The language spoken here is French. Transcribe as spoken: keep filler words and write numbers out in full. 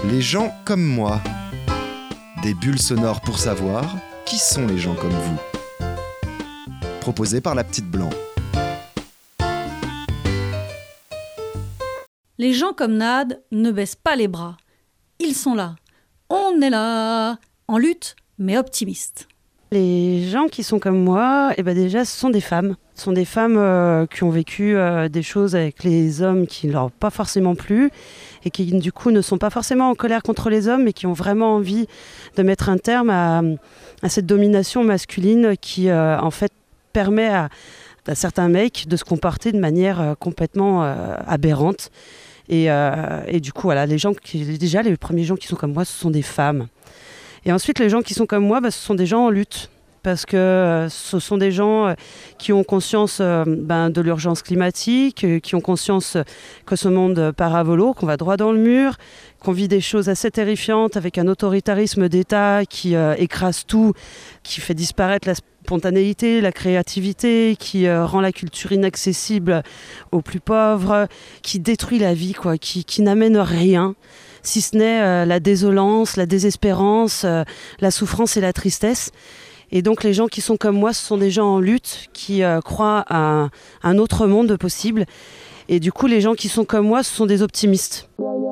Les gens comme moi. Des bulles sonores pour savoir qui sont les gens comme vous. Proposé par la petite Blanc. Les gens comme Nad ne baissent pas les bras. Ils sont là. On est là. En lutte, mais optimistes. Les gens qui sont comme moi, eh ben déjà, ce sont des femmes. Ce sont des femmes euh, qui ont vécu euh, des choses avec les hommes qui ne leur ont pas forcément plu et qui, du coup, ne sont pas forcément en colère contre les hommes, mais qui ont vraiment envie de mettre un terme à, à cette domination masculine qui, euh, en fait, permet à, à certains mecs de se comporter de manière euh, complètement euh, aberrante. Et, euh, et du coup, voilà, les gens qui, déjà, les premiers gens qui sont comme moi, ce sont des femmes. Et ensuite, les gens qui sont comme moi, bah, ce sont des gens en lutte. Parce que euh, ce sont des gens euh, qui ont conscience euh, ben, de l'urgence climatique, euh, qui ont conscience euh, que ce monde part à volo, qu'on va droit dans le mur, qu'on vit des choses assez terrifiantes avec un autoritarisme d'État qui euh, écrase tout, qui fait disparaître la spontanéité, la créativité, qui euh, rend la culture inaccessible aux plus pauvres, qui détruit la vie, quoi, qui, qui n'amène rien, si ce n'est euh, la désolance, la désespérance, euh, la souffrance et la tristesse. Et donc les gens qui sont comme moi, ce sont des gens en lutte, qui euh, croient à un, un autre monde possible. Et du coup, les gens qui sont comme moi, ce sont des optimistes.